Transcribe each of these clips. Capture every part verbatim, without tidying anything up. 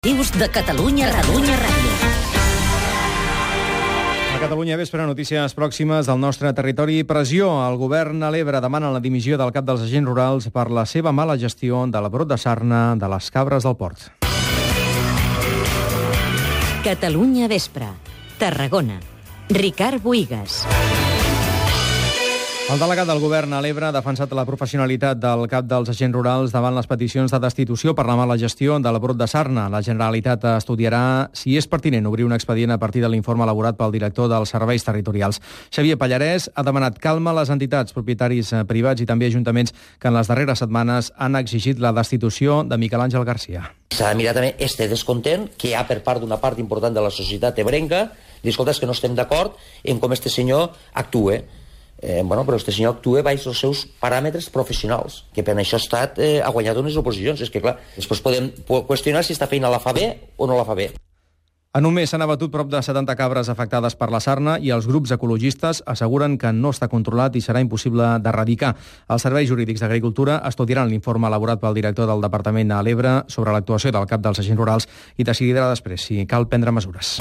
de Catalunya Catalunya Ràdio. A Catalunya Vespre, notícies pròximes del nostre territori. Pressió. El govern a l'Ebre demana la dimissió del cap dels agents rurals per la seva mala gestió de l'Abrot de Sarna de les cabres del port. Catalunya Vespre. Tarragona. Ricard Bohigas. El delegat del govern a l'Ebre ha defensat la professionalitat del cap dels agents rurals davant les peticions de destitució per la mala gestió de l'Abrot de Sarna. La Generalitat estudiarà si és pertinent obrir un expedient a partir de l'informe elaborat pel director dels serveis territorials. Xavier Pallarès ha demanat calma a les entitats, propietaris privats i també ajuntaments que en les darreres setmanes han exigit la destitució de Miquel Àngel Garcia. S'ha de mirar també este descontent que hi ha per part d'una part important de la societat ebrenca. Dir, escolta, és que no estem d'acord en com este senyor actua. Eh, bueno, però este senyor actua baix els seus paràmetres professionals, que per això ha estat eh, ha guanyat unes oposicions. És que, clar, després podem qüestionar si esta feina la fa bé o no la fa bé. En un mes s'han abatut prop de setanta cabres afectades per la sarna i els grups ecologistes asseguren que no està controlat i serà impossible d'erradicar. Els serveis jurídics d'Agricultura estudiaran l'informe elaborat pel director del Departament a l'Ebre sobre l'actuació del cap dels agents rurals i decidirà després si cal prendre mesures.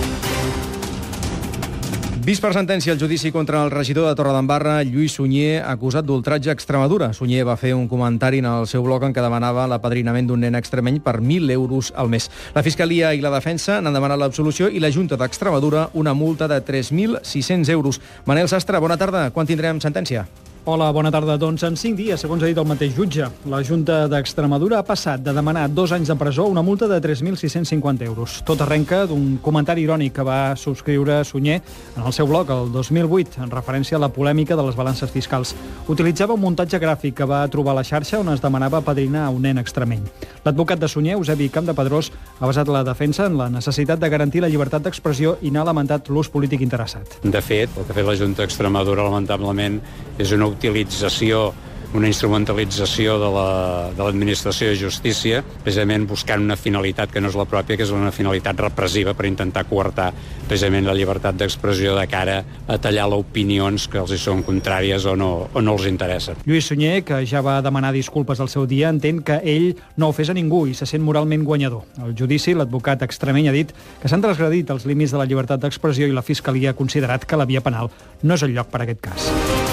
Vist per sentència el judici contra el regidor de Torredembarra, Lluís Sunyer, acusat d'ultratge a Extremadura. Sunyer va fer un comentari en el seu blog en què demanava l'apadrinament d'un nen extremeny per mil euros al mes. La Fiscalia i la Defensa n'han demanat l'absolució i la Junta d'Extremadura una multa de tres mil sis-cents euros. Manel Sastre, bona tarda. Quan tindrem sentència? Hola, bona tarda. Doncs en cinc dies, segons ha dit el mateix jutge. La Junta d'Extremadura ha passat de demanar dos anys de presó a una multa de tres mil sis-cents cinquanta euros. Tot arrenca d'un comentari irònic que va subscriure Sunyer en el seu blog el dos mil vuit, en referència a la polèmica de les balances fiscals. Utilitzava un muntatge gràfic que va trobar a la xarxa on es demanava padrinar a un nen extremeny. L'advocat de Sunyer, Eusebi Campdepedrós, ha basat la defensa en la necessitat de garantir la llibertat d'expressió i n'ha lamentat l'ús polític interessat. De fet, el que ha fet la Junta d'Extremadura, lamentablement, és una utilització, una instrumentalització de la, de l'administració de justícia, precisament buscant una finalitat que no és la pròpia, que és una finalitat repressiva per intentar coartar precisament la llibertat d'expressió de cara a tallar opinions que els hi són contràries o no, o no els interessen. Lluís Sunyer, que ja va demanar disculpes al seu dia, entén que ell no ofesa ningú i se sent moralment guanyador. Al judici, l'advocat extremeny ha dit que s'han transgredit els límits de la llibertat d'expressió i la Fiscalia ha considerat que la via penal no és el lloc per a aquest cas.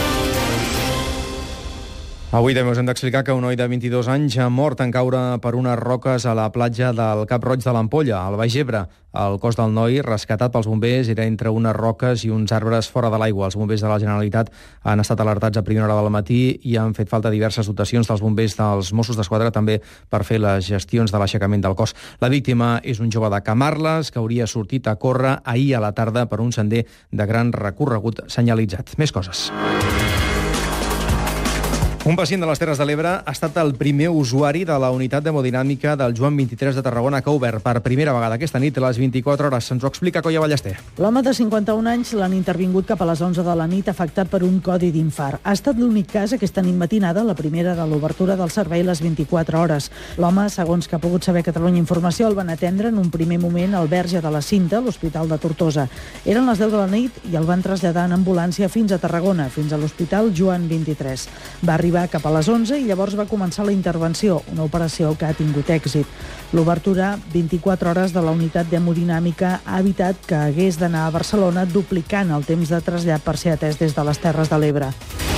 Avui també us hem d'explicar que un noi de vint-i-dos anys ha mort en caure per unes roques a la platja del Cap Roig de l'Ampolla, al Baix Ebre. El cos del noi, rescatat pels bombers, era entre unes roques i uns arbres fora de l'aigua. Els bombers de la Generalitat han estat alertats a primera hora del matí i han fet falta diverses dotacions dels bombers dels Mossos d'Esquadra també per fer les gestions de l'aixecament del cos. La víctima és un jove de Camarles que hauria sortit a córrer ahir a la tarda per un sender de gran recorregut senyalitzat. Més coses. Un pacient de les Terres de l'Ebre ha estat el primer usuari de la unitat d'hemodinàmica del Joan vint-i-tres de Tarragona, que ha obert per primera vegada aquesta nit a les vint-i-quatre hores. Ens ho explica Coia Ballester. L'home de cinquanta-un anys l'han intervingut cap a les onze de la nit afectat per un codi d'infart. Ha estat l'únic cas aquesta nit matinada, la primera de l'obertura del servei les vint-i-quatre hores. L'home, segons que ha pogut saber Catalunya Informació, el van atendre en un primer moment al Verge de la Cinta, l'Hospital de Tortosa. Eren les deu de la nit i el van traslladar en ambulància fins a Tarragona, fins a l'Hospital Joan vint-i-tres. Va arribar cap a les onze i llavors va començar la intervenció, una operació que ha tingut èxit. L'obertura vint-i-quatre hores de la unitat d'hemodinàmica ha evitat que hagués d'anar a Barcelona duplicant el temps de trasllat per ser atès des de les Terres de l'Ebre.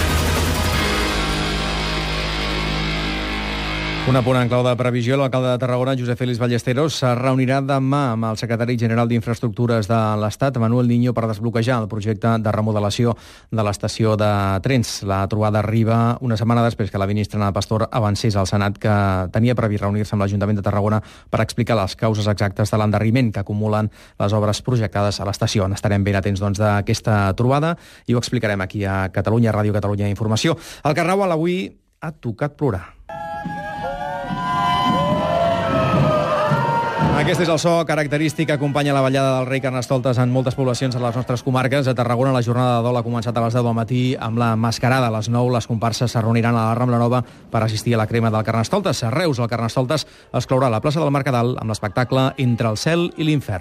Un apunt en clau de previsió. L'alcalde de Tarragona, Josep Félix Ballesteros, es reunirà demà amb el secretari general d'Infraestructures de l'Estat, Manuel Niño, per desbloquejar el projecte de remodelació de l'estació de trens. La trobada arriba una setmana després que la ministra Ana Pastor avancés al Senat que tenia previst reunir-se amb l'Ajuntament de Tarragona per explicar les causes exactes de l'endarreriment que acumulen les obres projectades a l'estació. Estarem ben atents doncs, d'aquesta trobada i ho explicarem aquí a Catalunya Ràdio, Catalunya Informació. El Carnaval avui ha tocat plorar. Aquest és el so característic que acompanya la ballada del Rei Carnestoltes en moltes poblacions a les nostres comarques. A Tarragona la jornada de dol ha començat a les deu del matí amb la mascarada. A les nou les comparses es reuniran a la Rambla Nova per assistir a la crema del Carnestoltes. A Reus el Carnestoltes es clourà a la plaça del Mercadal amb l'espectacle Entre el cel i l'infern.